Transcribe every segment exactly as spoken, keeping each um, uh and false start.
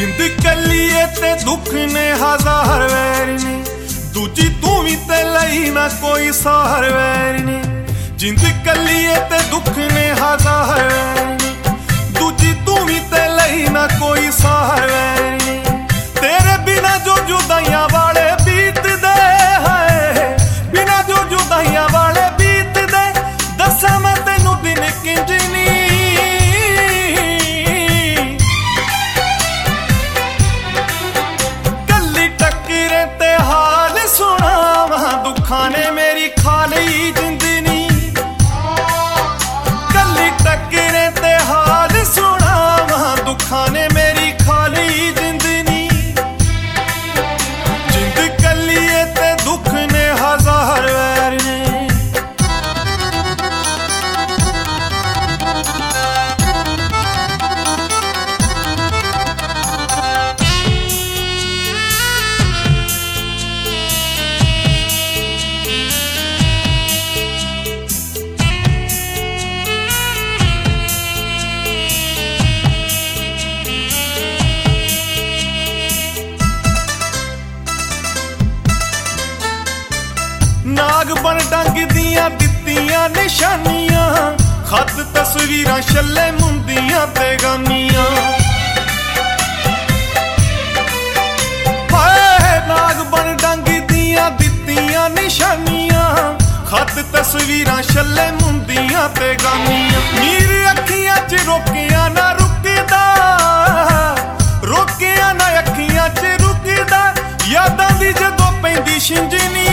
जिंद कलिए ते दुख ने हजार वैर ने, दूजी तू भी ते लई ना कोई सहार वैर ने। जिंद कलिए ते दुख ने हजार वैर ने, दूजी तू भी ते लई ना कोई सहार वैर ने। तेरे बिना जो जुदाइयां वाले बीत दे है, बिना जो जुदाइयां वाले बीत दे, दसा मैं तेनू दिन किंजनी। दुखा ने मेरी खा ली जिंदनी, कली टकरे ते हाल सुना वहां दुखा ने मेरी खा ली जिंदनी। जिंद कलिए ते दुख ने हजार वैर ने। नाग बन डंग दियां दित्तियां निशानियां, खत तस्वीरां छल्ले मुंदियां ते गानियां। हाय नाग बन डंग दियां दित्तियां निशानियां, खत तस्वीरां छल्ले मुंदियां ते गानियां। नीर अखियां च रोकिया ना रुकदा, रोकिया ना अखियां च रुकदा, यादां दी जदों पैंदी शिंजनी।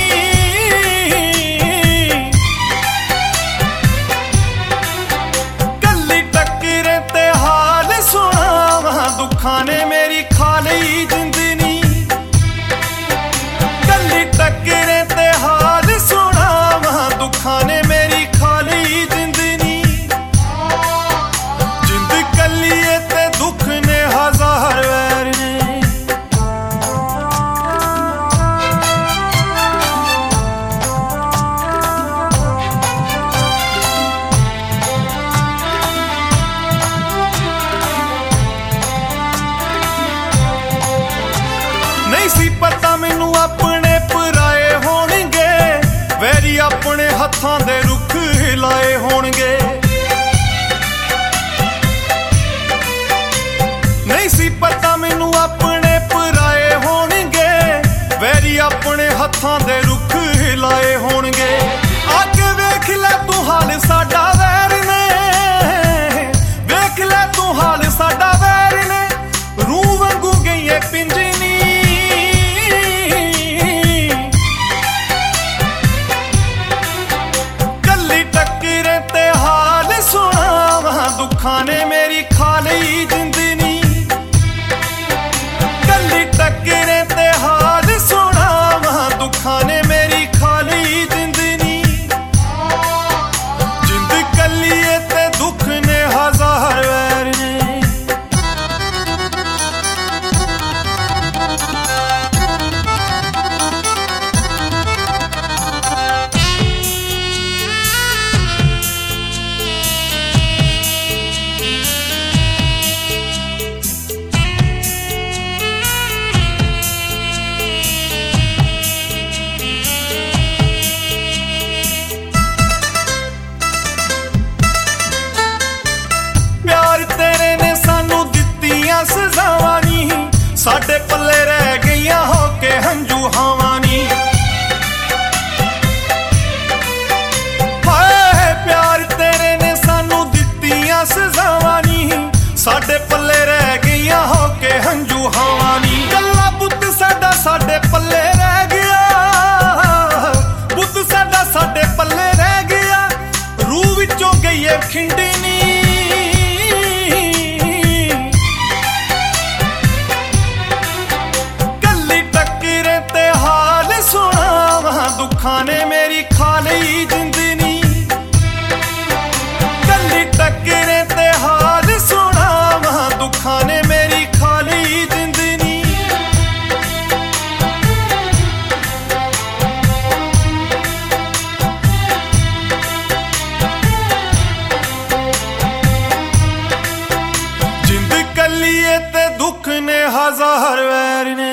दुखा ने मेरी खा ली जिंदनी, कली टकरे ते हाल सुना वहां दुखा ने मेरी खा ली जिंदनी। जिंद कलिए ते दुख ने हजार वैर ने। नहीं सी पता मैनू अपने पराए होणगे, वैरी अपने हत्थां दे रुख हिलाए होणगे। नहीं सी पता मैनू अपने पराए होणगे, वैरी अपने हत्थां दे रुख हिलाए होणगे। आके वेख ले तू हाल साडा वैर ने, वेख ले तू हाल साडा वैर ने, रूह वांगू गई है पिंजनी। दुखा ने मेरी खा ली जिंदनी, कली टकरे ते हाल सुना वहां दुखा ने मेरी खा ली जिंदनी। जिंद कलिए ते दुख ने हजार वैर ने। सजावां नी साडे पल्ले रह गईयां होके हंजू हावां नी। हाय प्यार तेरे ने सानू दित्तियां सजावां नी, साडे पल्ले रह गईयां होके हंजू हावां नी। गल्ला पुत्त साडा साडे पल्ले रह गया, पुत्त साडा साडे पल्ले रह गया, रूह विचों गई है खिंडी नी। दुखा ने मेरी खा ली जिंदनी, कली टकरे ते हाल सुना वहां दुखा ने मेरी खा ली जिंदनी। जिंद कलिए ते दुख ने हजार वैर ने।